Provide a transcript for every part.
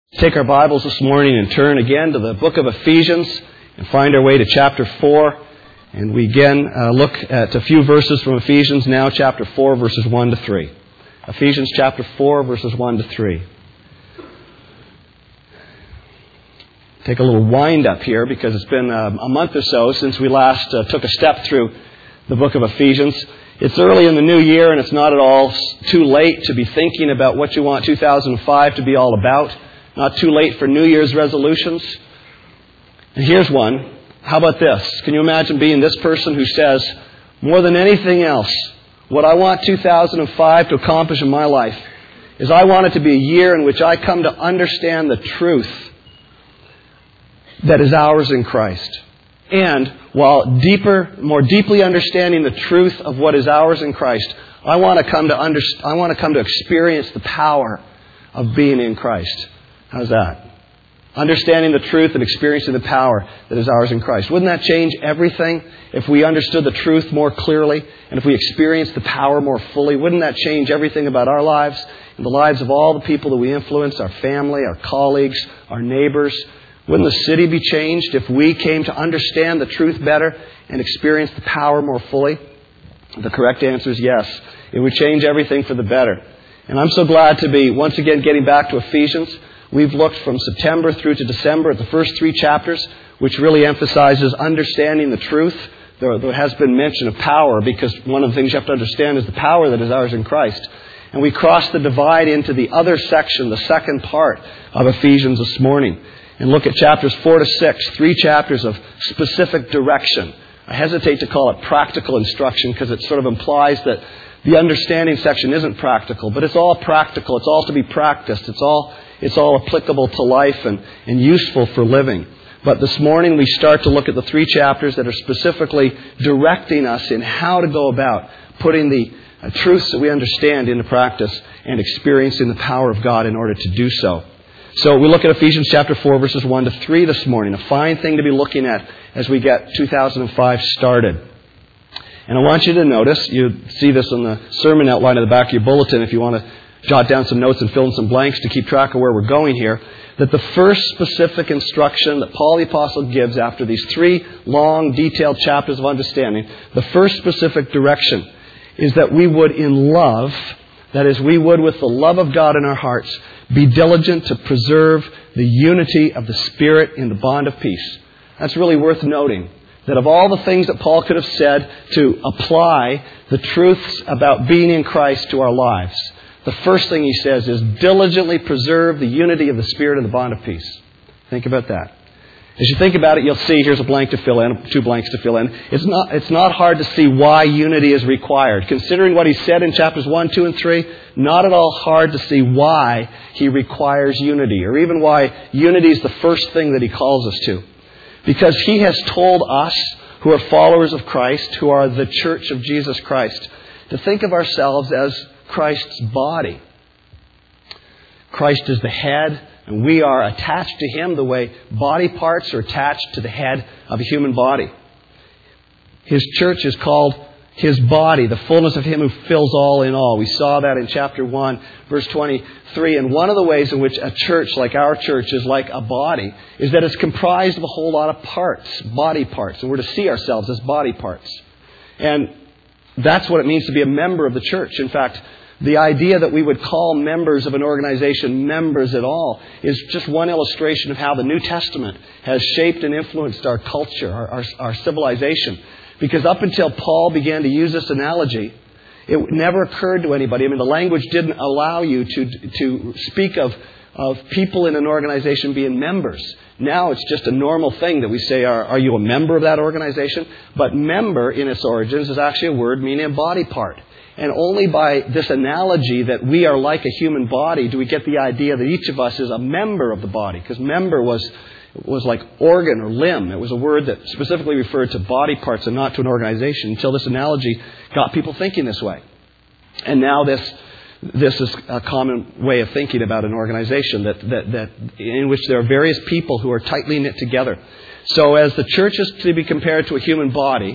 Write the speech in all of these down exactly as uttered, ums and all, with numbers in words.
Take our Bibles this morning and turn again to the book of Ephesians and find our way to chapter four. And we again uh, look at a few verses from Ephesians now, chapter four, verses one to three. Ephesians chapter four, verses one to three. Take a little wind up here because it's been uh, a month or so since we last uh, took a step through the book of Ephesians. It's early in the new year and it's not at all too late to be thinking about what you want two thousand five to be all about. Not too late for New Year's resolutions. And here's one. How about this? Can you imagine being this person who says, more than anything else, what I want two thousand five to accomplish in my life is I want it to be a year in which I come to understand the truth that is ours in Christ. And while deeper, more deeply understanding the truth of what is ours in Christ, I want to come to under, I want to come to experience the power of being in Christ. How's that? Understanding the truth and experiencing the power that is ours in Christ. Wouldn't that change everything if we understood the truth more clearly and if we experienced the power more fully? Wouldn't that change everything about our lives and the lives of all the people that we influence, our family, our colleagues, our neighbors? Wouldn't the city be changed if we came to understand the truth better and experience the power more fully? The correct answer is yes. It would change everything for the better. And I'm so glad to be once again getting back to Ephesians. We've looked from September through to December at the first three chapters, which really emphasizes understanding the truth. There, there has been mention of power because one of the things you have to understand is the power that is ours in Christ. And we cross the divide into the other section, the second part of Ephesians this morning. And look at chapters four to six, three chapters of specific direction. I hesitate to call it practical instruction because it sort of implies that the understanding section isn't practical, but it's all practical. It's all to be practiced. It's all It's all applicable to life and, and useful for living. But this morning we start to look at the three chapters that are specifically directing us in how to go about putting the uh, truths that we understand into practice and experiencing the power of God in order to do so. So we look at Ephesians chapter four, verses one to three this morning. A fine thing to be looking at as we get two thousand five started. And I want you to notice, you see this on the sermon outline at the back of your bulletin if you want to jot down some notes and fill in some blanks to keep track of where we're going here, that the first specific instruction that Paul the Apostle gives after these three long, detailed chapters of understanding, the first specific direction is that we would in love, that is, we would with the love of God in our hearts, be diligent to preserve the unity of the Spirit in the bond of peace. That's really worth noting. That of all the things that Paul could have said to apply the truths about being in Christ to our lives, the first thing he says is diligently preserve the unity of the Spirit and the bond of peace. Think about that. As you think about it, you'll see here's a blank to fill in, two blanks to fill in. It's not, it's not hard to see why unity is required. Considering what he said in chapters one, two, and three, not at all hard to see why he requires unity, or even why unity is the first thing that he calls us to. Because he has told us, who are followers of Christ, who are the church of Jesus Christ, to think of ourselves as Christ's body. Christ is the head, and we are attached to Him the way body parts are attached to the head of a human body. His church is called His body, the fullness of Him who fills all in all. We saw that in chapter one, verse twenty-three. And one of the ways in which a church like our church is like a body is that it's comprised of a whole lot of parts, body parts. And we're to see ourselves as body parts. And that's what it means to be a member of the church. In fact, the idea that we would call members of an organization members at all is just one illustration of how the New Testament has shaped and influenced our culture, our, our, our civilization. Because up until Paul began to use this analogy, it never occurred to anybody. I mean, the language didn't allow you to, to speak of, of people in an organization being members. Now it's just a normal thing that we say, are, are you a member of that organization? But member in its origins is actually a word meaning a body part. And only by this analogy that we are like a human body do we get the idea that each of us is a member of the body. Because member was was like organ or limb. It was a word that specifically referred to body parts and not to an organization until this analogy got people thinking this way. And now this this is a common way of thinking about an organization that, that, that in which there are various people who are tightly knit together. So as the church is to be compared to a human body,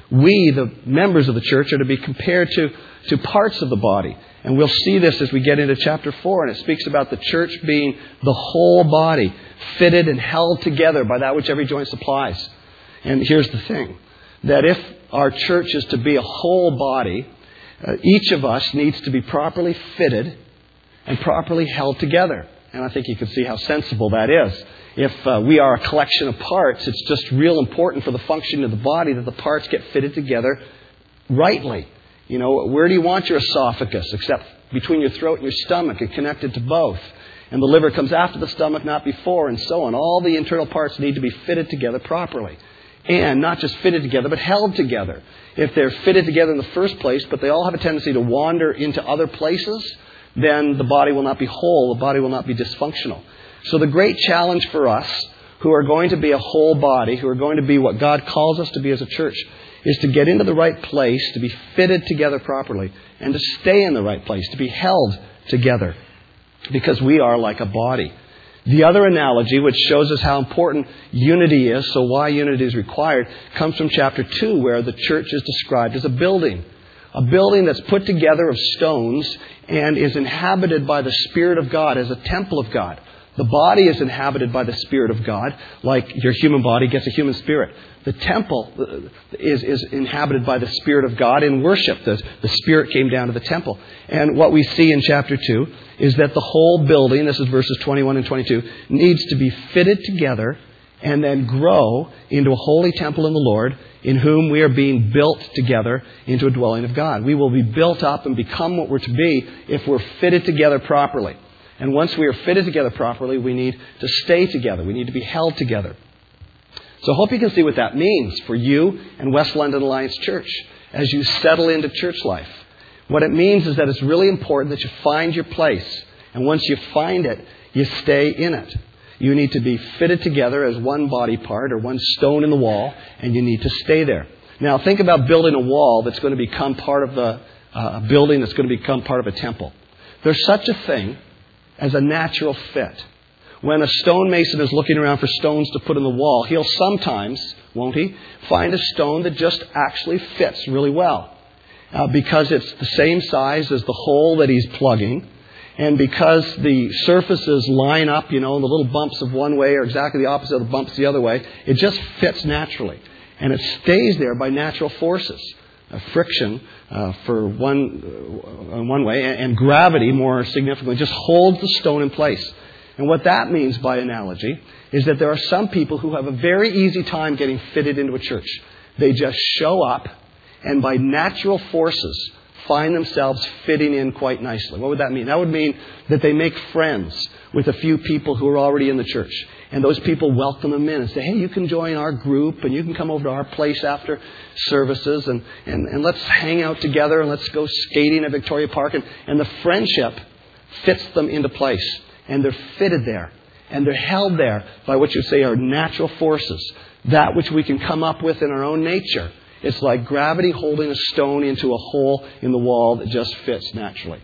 we, the members of the church, are to be compared to, to parts of the body. And we'll see this as we get into chapter four, and it speaks about the church being the whole body, fitted and held together by that which every joint supplies. And here's the thing, that if our church is to be a whole body, uh, each of us needs to be properly fitted and properly held together. And I think you can see how sensible that is. If uh, we are a collection of parts, it's just real important for the functioning of the body that the parts get fitted together rightly. You know, where do you want your esophagus? Except between your throat and your stomach and connected to both. And the liver comes after the stomach, not before, and so on. All the internal parts need to be fitted together properly. And not just fitted together, but held together. If they're fitted together in the first place, but they all have a tendency to wander into other places, then the body will not be whole. The body will not be dysfunctional. So the great challenge for us, who are going to be a whole body, who are going to be what God calls us to be as a church, is to get into the right place, to be fitted together properly, and to stay in the right place, to be held together, because we are like a body. The other analogy, which shows us how important unity is, so why unity is required, comes from chapter two, where the church is described as a building. A building that's put together of stones and is inhabited by the Spirit of God as a temple of God. The body is inhabited by the Spirit of God, like your human body gets a human spirit. The temple is, is inhabited by the Spirit of God in worship. The, the Spirit came down to the temple. And what we see in chapter two is that the whole building, this is verses twenty-one and twenty-two, needs to be fitted together and then grow into a holy temple in the Lord, in whom we are being built together into a dwelling of God. We will be built up and become what we're to be if we're fitted together properly. And once we are fitted together properly, we need to stay together. We need to be held together. So I hope you can see what that means for you and West London Alliance Church as you settle into church life. What it means is that it's really important that you find your place. And once you find it, you stay in it. You need to be fitted together as one body part or one stone in the wall, and you need to stay there. Now think about building a wall that's going to become part of the, uh, a building that's going to become part of a temple. There's such a thing as a natural fit. When a stonemason is looking around for stones to put in the wall, he'll sometimes, won't he, find a stone that just actually fits really well. Uh, because it's the same size as the hole that he's plugging, and because the surfaces line up, you know, and the little bumps of one way are exactly the opposite of the bumps the other way, it just fits naturally. And it stays there by natural forces. Uh, friction uh, for one uh, one way, and, and gravity, more significantly, just holds the stone in place. And what that means, by analogy, is that there are some people who have a very easy time getting fitted into a church. They just show up, and by natural forces, find themselves fitting in quite nicely. What would that mean? That would mean that they make friends with a few people who are already in the church. And those people welcome them in and say, hey, you can join our group and you can come over to our place after services and, and, and let's hang out together and let's go skating at Victoria Park. And, and the friendship fits them into place. And they're fitted there. And they're held there by what you say are natural forces. That which we can come up with in our own nature. It's like gravity holding a stone into a hole in the wall that just fits naturally.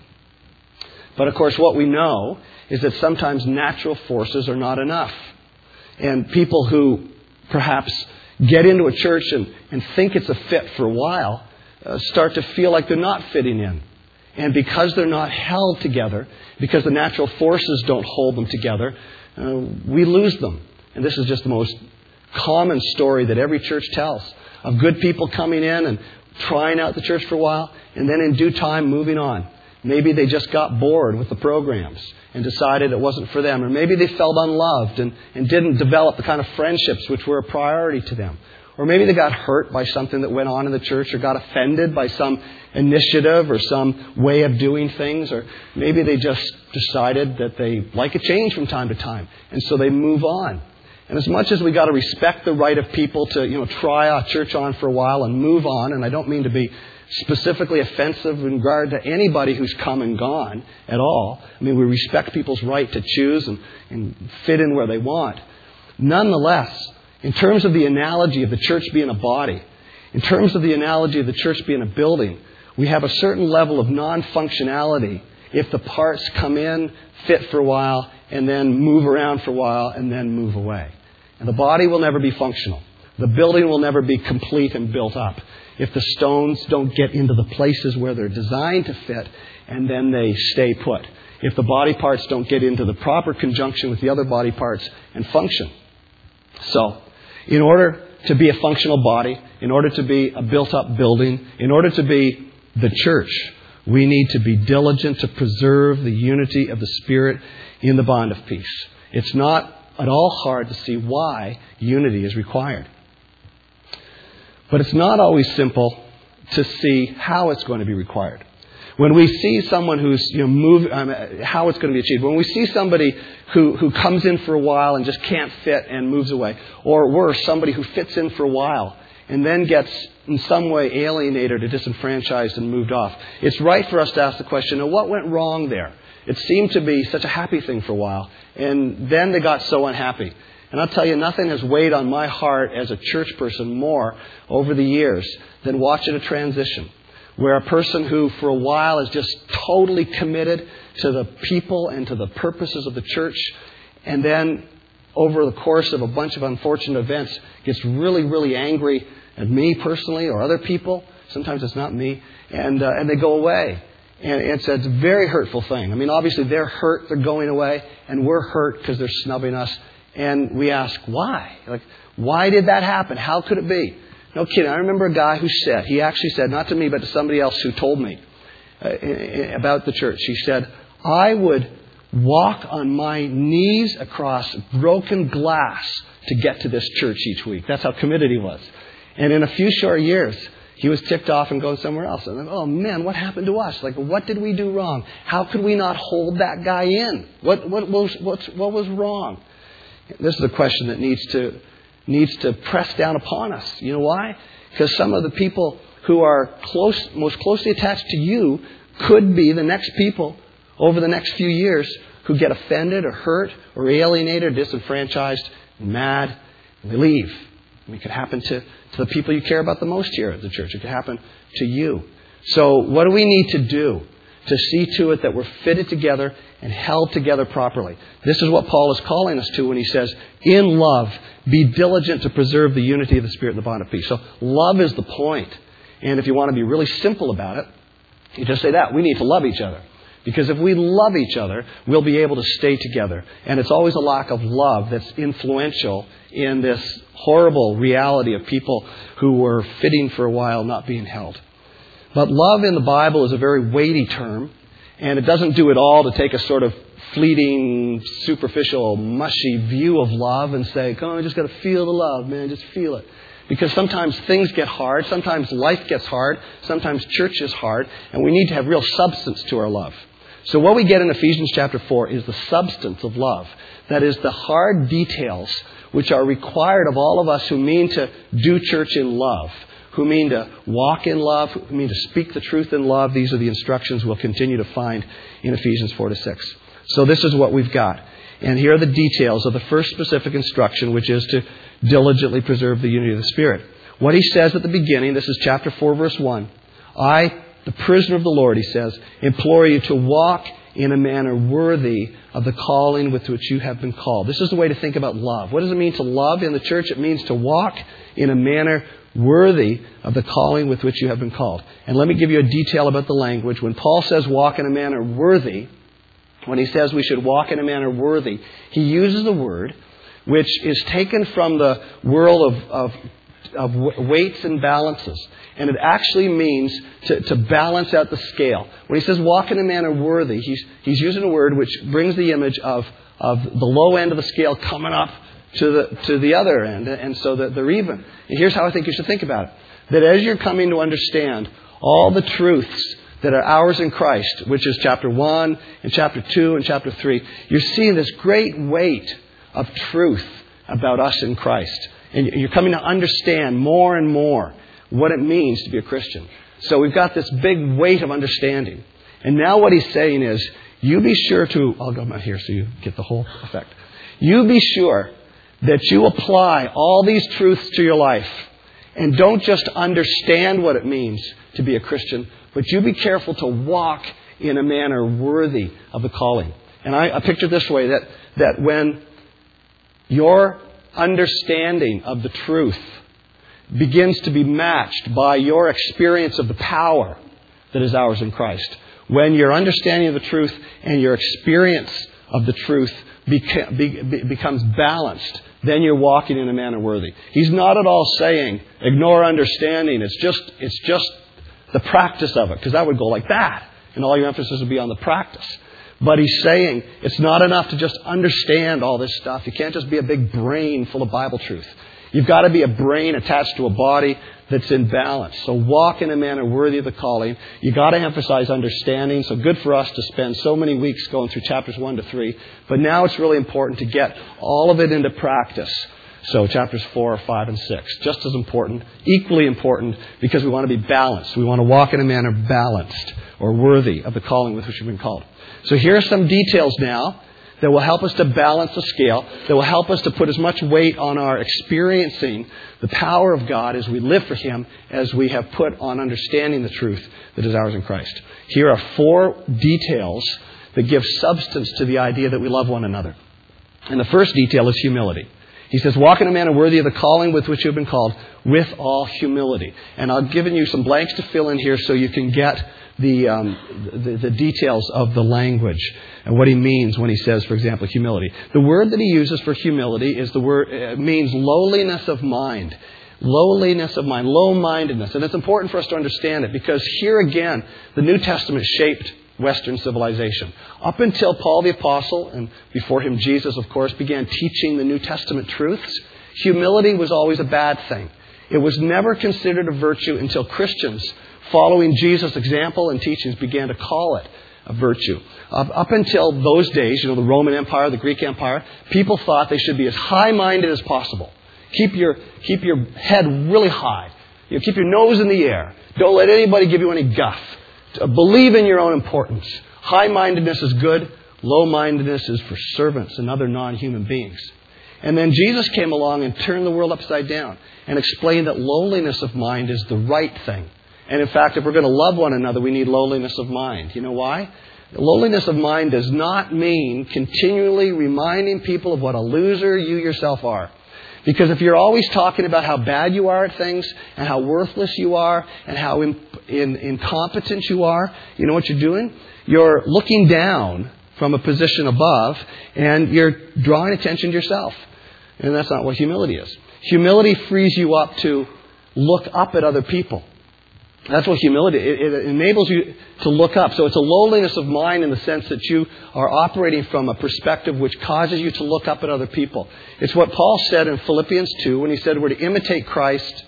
But of course, what we know is that sometimes natural forces are not enough. And people who perhaps get into a church and, and think it's a fit for a while uh, start to feel like they're not fitting in. And because they're not held together, because the natural forces don't hold them together, uh, we lose them. And this is just the most common story that every church tells, of good people coming in and trying out the church for a while, and then in due time moving on. Maybe they just got bored with the programs and decided it wasn't for them. Or maybe they felt unloved and, and didn't develop the kind of friendships which were a priority to them. Or maybe they got hurt by something that went on in the church, or got offended by some initiative or some way of doing things. Or maybe they just decided that they like a change from time to time, and so they move on. And as much as we got to respect the right of people to, you know, try our church on for a while and move on, and I don't mean to be specifically offensive in regard to anybody who's come and gone at all. I mean, we respect people's right to choose and, and fit in where they want. Nonetheless, in terms of the analogy of the church being a body, in terms of the analogy of the church being a building, we have a certain level of non-functionality if the parts come in, fit for a while, and then move around for a while, and then move away. And the body will never be functional. The building will never be complete and built up if the stones don't get into the places where they're designed to fit, and then they stay put. If the body parts don't get into the proper conjunction with the other body parts and function. So, in order to be a functional body, in order to be a built-up building, in order to be the church, we need to be diligent to preserve the unity of the Spirit in the bond of peace. It's not at all hard to see why unity is required. But it's not always simple to see how it's going to be required. When we see someone who's, you know, move, um, how it's going to be achieved. When we see somebody who, who comes in for a while and just can't fit and moves away. Or worse, somebody who fits in for a while and then gets in some way alienated or disenfranchised and moved off. It's right for us to ask the question, now what went wrong there? It seemed to be such a happy thing for a while. And then they got so unhappy. And I'll tell you, nothing has weighed on my heart as a church person more over the years than watching a transition. Where a person who for a while is just totally committed to the people and to the purposes of the church, and then over the course of a bunch of unfortunate events gets really, really angry at me personally or other people. Sometimes it's not me. And uh, and they go away. And it's a very hurtful thing. I mean, obviously they're hurt, they're going away, and we're hurt because they're snubbing us. And we ask, why? Like, why did that happen? How could it be? No kidding. I remember a guy who said, he actually said, not to me, but to somebody else who told me uh, about the church. He said, I would walk on my knees across broken glass to get to this church each week. That's how committed he was. And in a few short years, he was ticked off and going somewhere else. And I'm like, oh man, what happened to us? Like, what did we do wrong? How could we not hold that guy in? What, what, was, what, what was wrong? This is a question that needs to needs to press down upon us. You know why? Because some of the people who are close, most closely attached to you could be the next people over the next few years who get offended or hurt or alienated or disenfranchised, and mad, and they leave. And it could happen to, to the people you care about the most here at the church. It could happen to you. So what do we need to do to see to it that we're fitted together and held together properly? This is what Paul is calling us to when he says, in love, be diligent to preserve the unity of the Spirit in the bond of peace. So love is the point. And if you want to be really simple about it, you just say that. We need to love each other. Because if we love each other, we'll be able to stay together. And it's always a lack of love that's influential in this horrible reality of people who were fitting for a while not being held. But love in the Bible is a very weighty term, and it doesn't do it all to take a sort of fleeting, superficial, mushy view of love and say, come on, I just got to feel the love, man, just feel it. Because sometimes things get hard, sometimes life gets hard, sometimes church is hard, and we need to have real substance to our love. So what we get in Ephesians chapter four is the substance of love. That is the hard details which are required of all of us who mean to do church in love, who mean to walk in love, who mean to speak the truth in love. These are the instructions we'll continue to find in Ephesians four to six. So this is what we've got. And here are the details of the first specific instruction, which is to diligently preserve the unity of the Spirit. What he says at the beginning, this is chapter four, verse one. I, the prisoner of the Lord, he says, implore you to walk in a manner worthy of the calling with which you have been called. This is the way to think about love. What does it mean to love in the church? It means to walk in a manner worthy of the calling with which you have been called. And let me give you a detail about the language. When Paul says walk in a manner worthy, when he says we should walk in a manner worthy, he uses a word which is taken from the world of, of, of weights and balances. And it actually means to, to balance out the scale. When he says walk in a manner worthy, he's, he's using a word which brings the image of, of the low end of the scale coming up to the, to the other end. And so that they're even. And here's how I think you should think about it. That as you're coming to understand all the truths that are ours in Christ, which is chapter one and chapter two and chapter three, you're seeing this great weight of truth about us in Christ. And you're coming to understand more and more what it means to be a Christian. So we've got this big weight of understanding. And now what he's saying is, you be sure to, I'll go here so you get the whole effect. You be sure that you apply all these truths to your life. And don't just understand what it means to be a Christian, but you be careful to walk in a manner worthy of the calling. And I, I picture it this way, that, that when your understanding of the truth begins to be matched by your experience of the power that is ours in Christ. When your understanding of the truth and your experience of the truth beca- be- be- becomes balanced, then you're walking in a manner worthy. He's not at all saying, ignore understanding. It's just, it's just the practice of it, because that would go like that, and all your emphasis would be on the practice. But he's saying it's not enough to just understand all this stuff. You can't just be a big brain full of Bible truth. You've got to be a brain attached to a body that's in balance. So walk in a manner worthy of the calling. You've got to emphasize understanding. So good for us to spend so many weeks going through chapters one to three. But now it's really important to get all of it into practice. So chapters four, five, and six. Just as important, equally important, because we want to be balanced. We want to walk in a manner balanced or worthy of the calling with which we've been called. So here are some details now that will help us to balance the scale, that will help us to put as much weight on our experiencing the power of God as we live for Him as we have put on understanding the truth that is ours in Christ. Here are four details that give substance to the idea that we love one another. And the first detail is humility. He says, walk in a manner worthy of the calling with which you have been called, with all humility. And I've given you some blanks to fill in here so you can get the, um, the, the details of the language and what he means when he says, for example, humility. The word that he uses for humility is the word, it means lowliness of mind. Lowliness of mind, low-mindedness. And it's important for us to understand it because here again, the New Testament shaped Western civilization. Up until Paul the Apostle, and before him Jesus, of course, began teaching the New Testament truths, humility was always a bad thing. It was never considered a virtue until Christians, following Jesus' example and teachings, began to call it a virtue. Up, up until those days, you know, the Roman Empire, the Greek Empire, people thought they should be as high-minded as possible. Keep your, keep your head really high. You know, keep your nose in the air. Don't let anybody give you any guff. Believe in your own importance. High-mindedness is good. Low-mindedness is for servants and other non-human beings. And then Jesus came along and turned the world upside down and explained that lowliness of mind is the right thing. And in fact, if we're going to love one another, we need lowliness of mind. You know why? Lowliness of mind does not mean continually reminding people of what a loser you yourself are. Because if you're always talking about how bad you are at things and how worthless you are and how in, in, incompetent you are, you know what you're doing? You're looking down from a position above and you're drawing attention to yourself. And that's not what humility is. Humility frees you up to look up at other people. That's what humility, it, it enables you to look up. So it's a lowliness of mind in the sense that you are operating from a perspective which causes you to look up at other people. It's what Paul said in Philippians two when he said we're to imitate Christ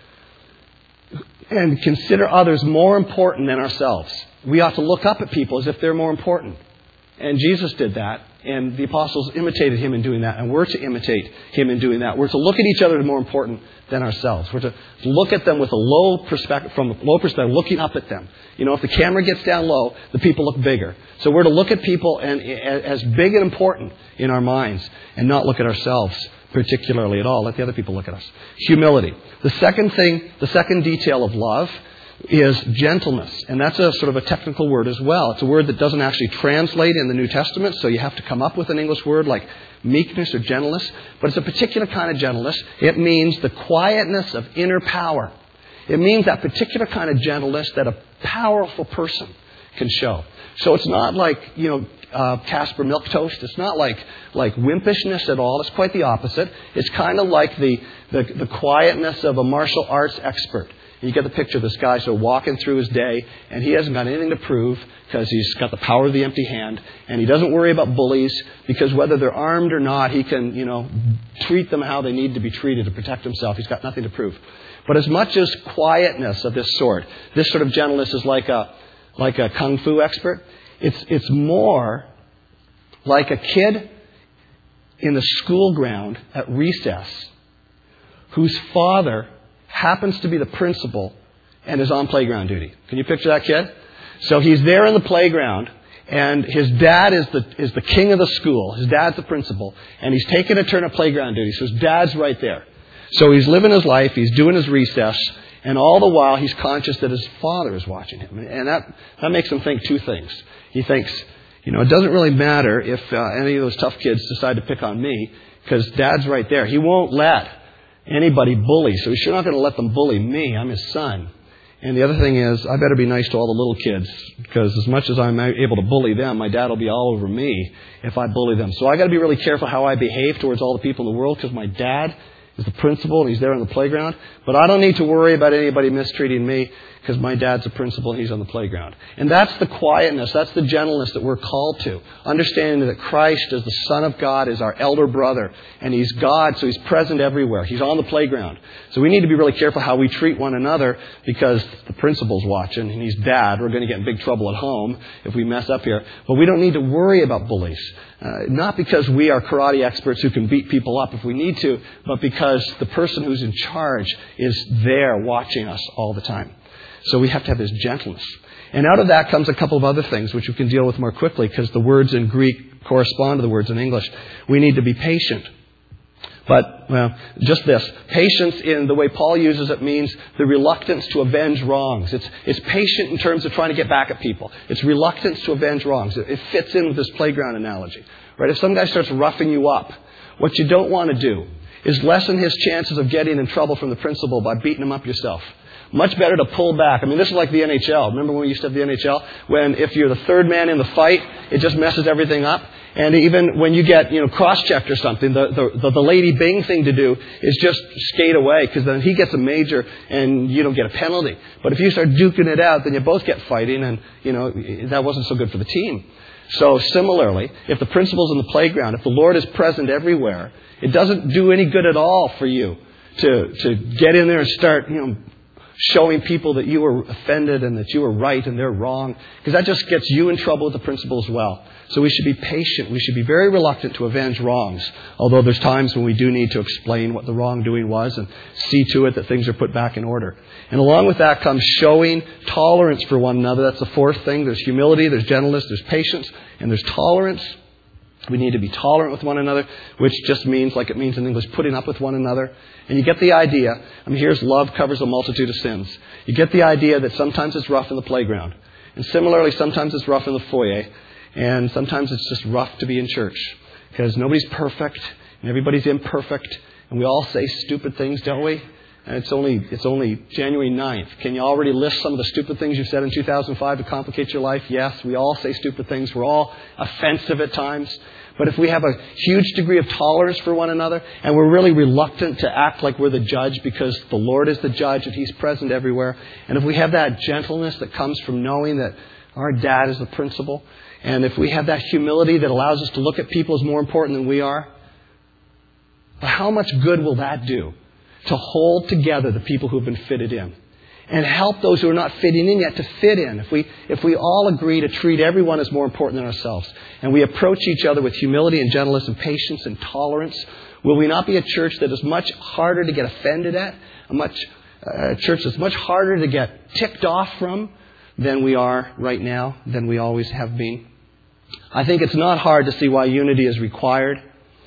and consider others more important than ourselves. We ought to look up at people as if they're more important. And Jesus did that. And the apostles imitated him in doing that. And we're to imitate him in doing that. We're to look at each other as more important than ourselves. We're to look at them with a low perspective, from a low perspective, looking up at them. You know, if the camera gets down low, the people look bigger. So we're to look at people and, as big and important in our minds and not look at ourselves particularly at all. Let the other people look at us. Humility. The second thing, the second detail of love is gentleness. And that's a sort of a technical word as well. It's a word that doesn't actually translate in the New Testament, so you have to come up with an English word like meekness or gentleness. But it's a particular kind of gentleness. It means the quietness of inner power. It means that particular kind of gentleness that a powerful person can show. So it's not like, you know, uh, Casper milk toast. It's not like like wimpishness at all. It's quite the opposite. It's kind of like the, the, the quietness of a martial arts expert. You get the picture of this guy sort of walking through his day, and he hasn't got anything to prove because he's got the power of the empty hand, and he doesn't worry about bullies because whether they're armed or not, he can, you know, treat them how they need to be treated to protect himself. He's got nothing to prove. But as much as quietness of this sort, this sort of gentleness is like a like a kung fu expert. It's it's more like a kid in the school ground at recess whose father happens to be the principal and is on playground duty. Can you picture that kid? So he's there in the playground, and his dad is the is the king of the school. His dad's the principal, and he's taking a turn at playground duty. So his dad's right there. So he's living his life, he's doing his recess, and all the while he's conscious that his father is watching him. And that, that makes him think two things. He thinks, you know, it doesn't really matter if uh, any of those tough kids decide to pick on me, because dad's right there. He won't let anybody bully, so he's sure not going to let them bully me. I'm his son. And the other thing is, I better be nice to all the little kids, because as much as I'm able to bully them, my dad will be all over me if I bully them. So I got to be really careful how I behave towards all the people in the world, because my dad is the principal and he's there on the playground. But I don't need to worry about anybody mistreating me, because my dad's the principal and he's on the playground. And that's the quietness, that's the gentleness that we're called to. Understanding that Christ, as the Son of God, is our elder brother. And he's God, so he's present everywhere. He's on the playground. So we need to be really careful how we treat one another, because the principal's watching and he's dad. We're going to get in big trouble at home if we mess up here. But we don't need to worry about bullies. Uh, not because we are karate experts who can beat people up if we need to, but because the person who's in charge is there watching us all the time. So we have to have this gentleness. And out of that comes a couple of other things which we can deal with more quickly, because the words in Greek correspond to the words in English. We need to be patient. But, well, just this. Patience in the way Paul uses it means the reluctance to avenge wrongs. It's, it's patient in terms of trying to get back at people. It's reluctance to avenge wrongs. It, it fits in with this playground analogy. Right? If some guy starts roughing you up, what you don't want to do is lessen his chances of getting in trouble from the principal by beating him up yourself. Much better to pull back. I mean, this is like the N H L. Remember when we used to have the N H L? When if you're the third man in the fight, it just messes everything up. And even when you get, you know, cross-checked or something, the, the, the Lady Bing thing to do is just skate away, because then he gets a major and you don't get a penalty. But if you start duking it out, then you both get fighting, and, you know, that wasn't so good for the team. So similarly, if the principal's in the playground, if the Lord is present everywhere, it doesn't do any good at all for you to, to get in there and start, you know, showing people that you were offended and that you were right and they're wrong, because that just gets you in trouble with the principal as well. So we should be patient. We should be very reluctant to avenge wrongs, although there's times when we do need to explain what the wrongdoing was and see to it that things are put back in order. And along with that comes showing tolerance for one another. That's the fourth thing. There's humility, there's gentleness, there's patience, and there's tolerance. We need to be tolerant with one another, which just means, like it means in English, putting up with one another. And you get the idea. I mean, here's love covers a multitude of sins. You get the idea that sometimes it's rough in the playground. And similarly, sometimes it's rough in the foyer. And sometimes it's just rough to be in church. Because nobody's perfect, and everybody's imperfect. And we all say stupid things, don't we? And it's only it's only January ninth. Can you already list some of the stupid things you said in two thousand five to complicate your life? Yes, we all say stupid things. We're all offensive at times. But if we have a huge degree of tolerance for one another, and we're really reluctant to act like we're the judge because the Lord is the judge and He's present everywhere, and if we have that gentleness that comes from knowing that our dad is the principal, and if we have that humility that allows us to look at people as more important than we are, how much good will that do to hold together the people who have been fitted in and help those who are not fitting in yet to fit in? If we if we all agree to treat everyone as more important than ourselves, and we approach each other with humility and gentleness and patience and tolerance, will we not be a church that is much harder to get offended at, a much a church that's much harder to get ticked off from than we are right now, than we always have been? I think it's not hard to see why unity is required.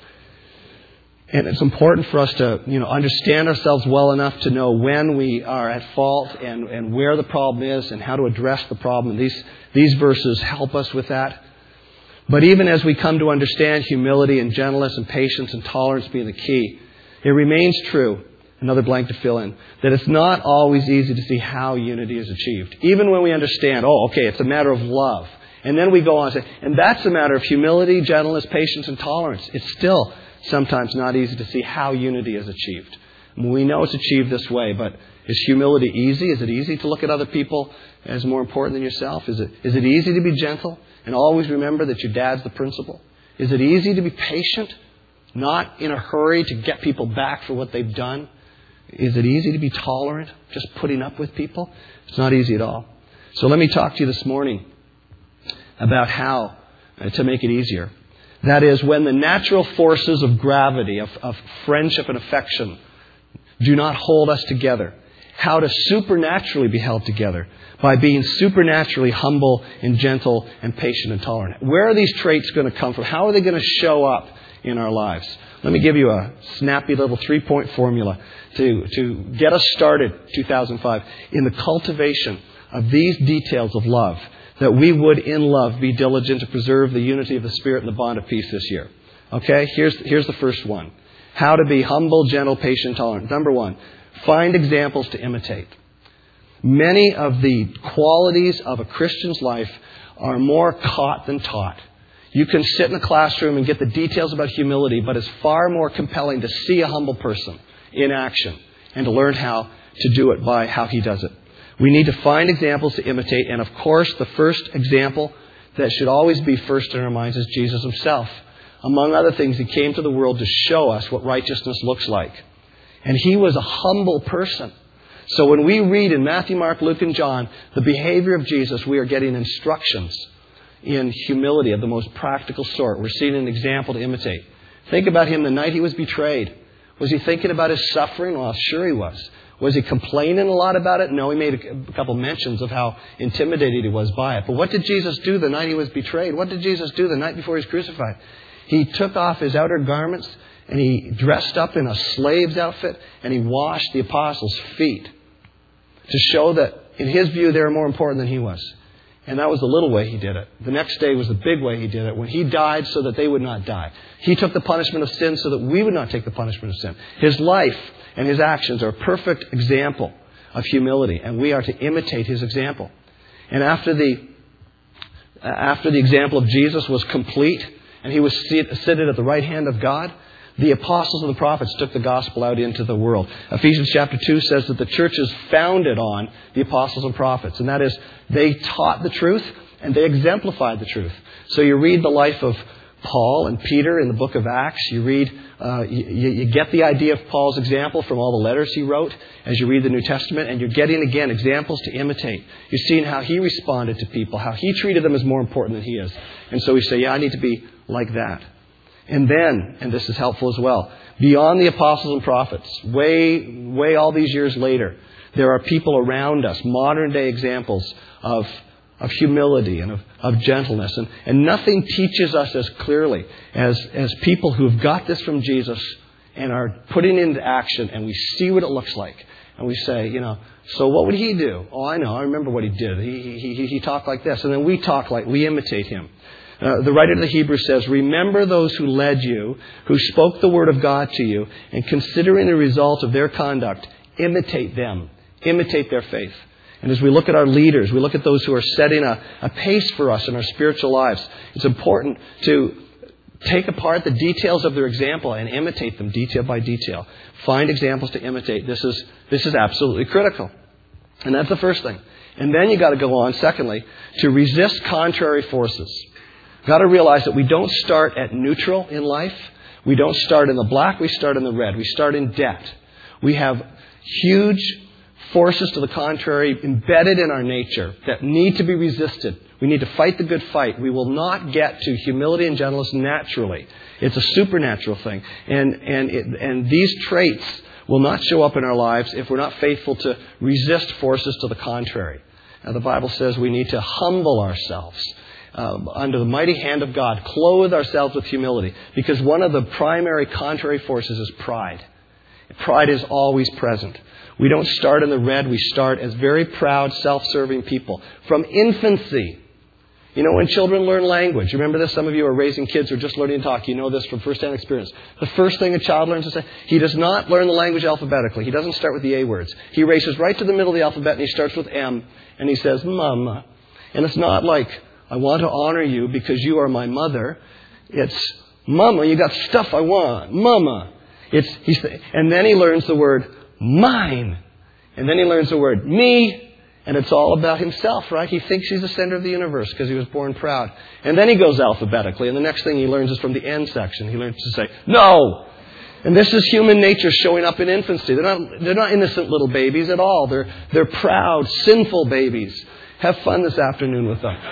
And it's important for us to, you know, understand ourselves well enough to know when we are at fault and, and where the problem is and how to address the problem. And these, these verses help us with that. But even as we come to understand humility and gentleness and patience and tolerance being the key, it remains true, another blank to fill in, that it's not always easy to see how unity is achieved. Even when we understand, oh, okay, it's a matter of love. And then we go on and say, and that's a matter of humility, gentleness, patience, and tolerance. It's still sometimes not easy to see how unity is achieved. We know it's achieved this way, but is humility easy? Is it easy to look at other people as more important than yourself? Is it is it easy to be gentle and always remember that your dad's the principal? Is it easy to be patient, not in a hurry to get people back for what they've done? Is it easy to be tolerant, just putting up with people? It's not easy at all. So let me talk to you this morning about how to make it easier. That is, when the natural forces of gravity, of, of friendship and affection do not hold us together, how to supernaturally be held together by being supernaturally humble and gentle and patient and tolerant. Where are these traits going to come from? How are they going to show up in our lives? Let me give you a snappy little three-point formula to, to get us started, two thousand five, in the cultivation of these details of love, that we would, in love, be diligent to preserve the unity of the Spirit and the bond of peace this year. Okay? Here's, here's the first one. How to be humble, gentle, patient, tolerant. Number one, find examples to imitate. Many of the qualities of a Christian's life are more caught than taught. You can sit in a classroom and get the details about humility, but it's far more compelling to see a humble person in action and to learn how to do it by how he does it. We need to find examples to imitate, and of course, the first example that should always be first in our minds is Jesus himself. Among other things, he came to the world to show us what righteousness looks like. And he was a humble person. So when we read in Matthew, Mark, Luke, and John the behavior of Jesus, we are getting instructions in humility of the most practical sort. We're seeing an example to imitate. Think about him the night he was betrayed. Was he thinking about his suffering? Well, sure he was. Was he complaining a lot about it? No, he made a couple mentions of how intimidated he was by it. But what did Jesus do the night he was betrayed? What did Jesus do the night before he was crucified? He took off his outer garments and he dressed up in a slave's outfit and he washed the apostles' feet to show that in his view they were more important than he was. And that was the little way he did it. The next day was the big way he did it, when he died so that they would not die. He took the punishment of sin so that we would not take the punishment of sin. His life and his actions are a perfect example of humility, and we are to imitate his example. And after the after the example of Jesus was complete, and he was seated at the right hand of God, the apostles and the prophets took the gospel out into the world. Ephesians chapter two says that the church is founded on the apostles and prophets. And that is, they taught the truth and they exemplified the truth. So you read the life of Paul and Peter in the book of Acts. You read, uh, you, you get the idea of Paul's example from all the letters he wrote as you read the New Testament. And you're getting, again, examples to imitate. You're seeing how he responded to people, how he treated them as more important than he is. And so we say, yeah, I need to be like that. And then, and this is helpful as well, beyond the apostles and prophets, way, way all these years later, there are people around us, modern day examples of, of humility and of, of gentleness. And, and nothing teaches us as clearly as, as people who've got this from Jesus and are putting it into action, and we see what it looks like. And we say, you know, so what would he do? Oh, I know, I remember what he did. He, he, he, he talked like this. And then we talk like, we imitate him. Uh, the writer of the Hebrews says, remember those who led you, who spoke the word of God to you, and considering the result of their conduct, imitate them. Imitate their faith. And as we look at our leaders, we look at those who are setting a, a pace for us in our spiritual lives, it's important to take apart the details of their example and imitate them detail by detail. Find examples to imitate. This is, this is absolutely critical. And that's the first thing. And then you got to go on, secondly, to resist contrary forces. Got to realize that we don't start at neutral in life. We don't start in the black. We start in the red. We start in debt. We have huge forces to the contrary embedded in our nature that need to be resisted. We need to fight the good fight. We will not get to humility and gentleness naturally. It's a supernatural thing. And, and, it, and these traits will not show up in our lives if we're not faithful to resist forces to the contrary. Now, the Bible says we need to humble ourselves Um, under the mighty hand of God, clothe ourselves with humility, because one of the primary contrary forces is pride. Pride is always present. We don't start in the red. We start as very proud, self-serving people from infancy. You know, when children learn language, remember this, some of you are raising kids who are just learning to talk. You know this from first-hand experience. The first thing a child learns to say, he does not learn the language alphabetically. He doesn't start with the A words. He races right to the middle of the alphabet and he starts with M, and he says, Mama. And it's not like, I want to honor you because you are my mother. It's, Mama, you got stuff I want. Mama. It's, he's, and then he learns the word mine. And then he learns the word me. And it's all about himself, right? He thinks he's the center of the universe because he was born proud. And then he goes alphabetically. And the next thing he learns is from the N section. He learns to say, no. And this is human nature showing up in infancy. They're not, they're not innocent little babies at all. They're, they're proud, sinful babies. Have fun this afternoon with them.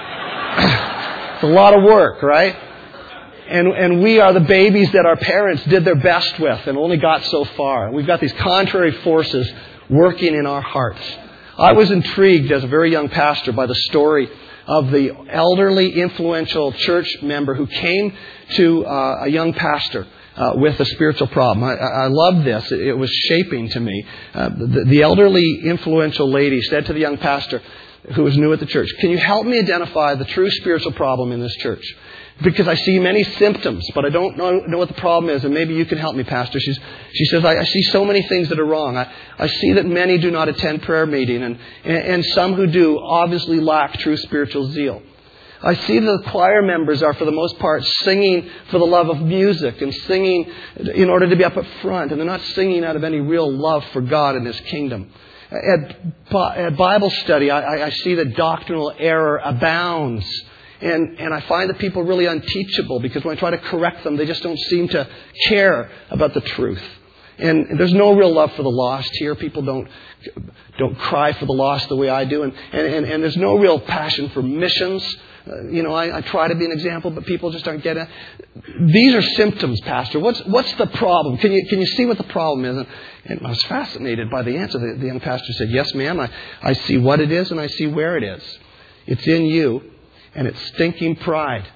It's a lot of work, right? And and we are the babies that our parents did their best with and only got so far. We've got these contrary forces working in our hearts. I was intrigued as a very young pastor by the story of the elderly, influential church member who came to uh, a young pastor uh, with a spiritual problem. I, I love this. It, it was shaping to me. Uh, the, the elderly, influential lady said to the young pastor, who was new at the church, can you help me identify the true spiritual problem in this church? because I see many symptoms, but I don't know, know what the problem is, and maybe you can help me, Pastor. She's, she says, I, I see so many things that are wrong. I, I see that many do not attend prayer meeting, and, and, and some who do obviously lack true spiritual zeal. I see that the choir members are, for the most part, singing for the love of music and singing in order to be up at front, and they're not singing out of any real love for God and His kingdom. At, at Bible study, I, I see that doctrinal error abounds. And, and I find that people are really unteachable because when I try to correct them, they just don't seem to care about the truth. And there's no real love for the lost here. People don't don't cry for the lost the way I do. And, and, and, and there's no real passion for missions. Uh, you know, I, I try to be an example, but people just aren't getting it. These are symptoms, Pastor. What's what's the problem? Can you can you see what the problem is? And, and I was fascinated by the answer. The, the young pastor said, yes, ma'am, I, I see what it is and I see where it is. It's in you. And it's stinking pride.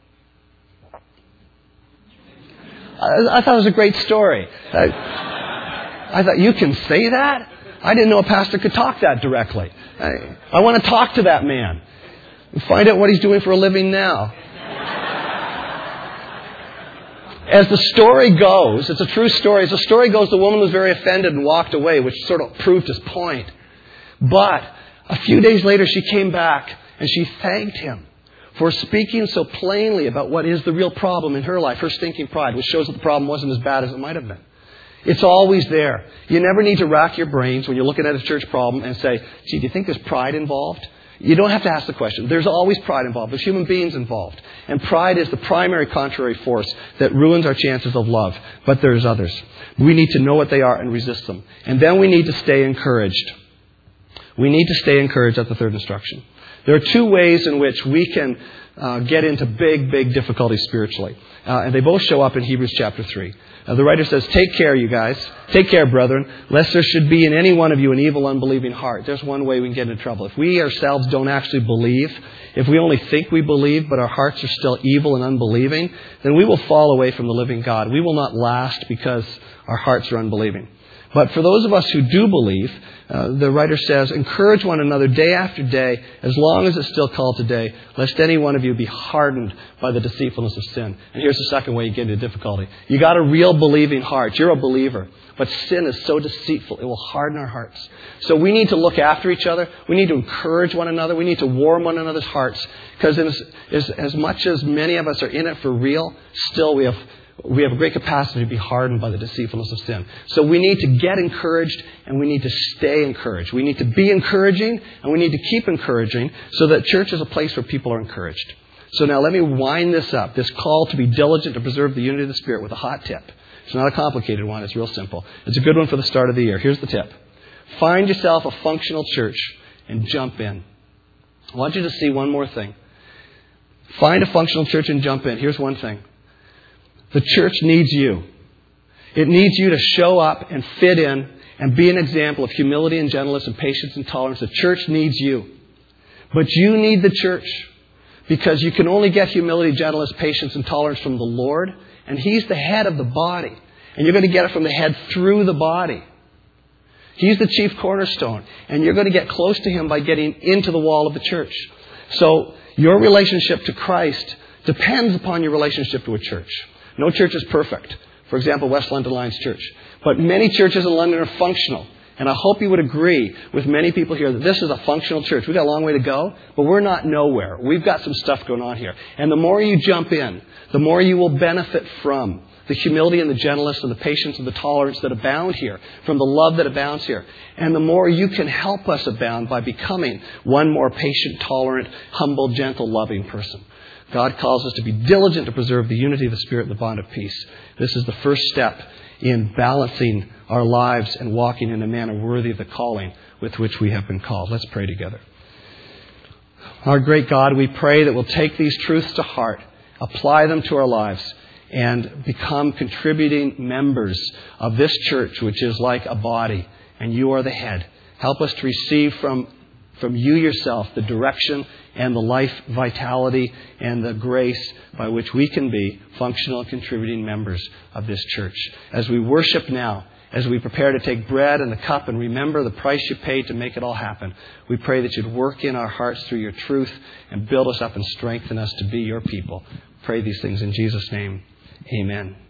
I, I thought it was a great story. I, I thought, you can say that? I didn't know a pastor could talk that directly. I, I want to talk to that man and find out what he's doing for a living now. As the story goes, it's a true story. As the story goes, the woman was very offended and walked away, which sort of proved his point. But a few days later, she came back and she thanked him for speaking so plainly about what is the real problem in her life, her stinking pride, which shows that the problem wasn't as bad as it might have been. It's always there. You never need to rack your brains when you're looking at a church problem and say, gee, do you think there's pride involved? You don't have to ask the question. There's always pride involved. There's human beings involved. And pride is the primary contrary force that ruins our chances of love. But there's others. We need to know what they are and resist them. And then we need to stay encouraged. We need to stay encouraged. That's the third instruction. There are two ways in which we can uh, get into big, big difficulties spiritually. Uh, and they both show up in Hebrews chapter three. Uh, the writer says, take care, you guys. Take care, brethren, lest there should be in any one of you an evil, unbelieving heart. There's one way we can get into trouble. If we ourselves don't actually believe, if we only think we believe, but our hearts are still evil and unbelieving, then we will fall away from the living God. We will not last because our hearts are unbelieving. But for those of us who do believe, uh, the writer says, encourage one another day after day, as long as it's still called today, lest any one of you be hardened by the deceitfulness of sin. And here's the second way you get into difficulty. You got a real believing heart. You're a believer. But sin is so deceitful, it will harden our hearts. So we need to look after each other. We need to encourage one another. We need to warm one another's hearts. Because as, as, as much as many of us are in it for real, still we have... We have a great capacity to be hardened by the deceitfulness of sin. So we need to get encouraged and we need to stay encouraged. We need to be encouraging and we need to keep encouraging so that church is a place where people are encouraged. So now let me wind this up. This call to be diligent to preserve the unity of the Spirit with a hot tip. It's not a complicated one. It's real simple. It's a good one for the start of the year. Here's the tip. Find yourself a functional church and jump in. I want you to see one more thing. Find a functional church and jump in. Here's one thing. The church needs you. It needs you to show up and fit in and be an example of humility and gentleness and patience and tolerance. The church needs you. But you need the church because you can only get humility, gentleness, patience, and tolerance from the Lord. And He's the head of the body. And you're going to get it from the head through the body. He's the chief cornerstone. And you're going to get close to Him by getting into the wall of the church. So your relationship to Christ depends upon your relationship to a church. No church is perfect. For example, West London Lions Church. But many churches in London are functional. And I hope you would agree with many people here that this is a functional church. We've got a long way to go, but we're not nowhere. We've got some stuff going on here. And the more you jump in, the more you will benefit from the humility and the gentleness and the patience and the tolerance that abound here, from the love that abounds here. And the more you can help us abound by becoming one more patient, tolerant, humble, gentle, loving person. God calls us to be diligent to preserve the unity of the Spirit and the bond of peace. This is the first step in balancing our lives and walking in a manner worthy of the calling with which we have been called. Let's pray together. Our great God, we pray that we'll take these truths to heart, apply them to our lives, and become contributing members of this church, which is like a body, and you are the head. Help us to receive from From you yourself, the direction and the life vitality and the grace by which we can be functional and contributing members of this church. As we worship now, as we prepare to take bread and the cup and remember the price you paid to make it all happen, we pray that you'd work in our hearts through your truth and build us up and strengthen us to be your people. Pray these things in Jesus' name. Amen.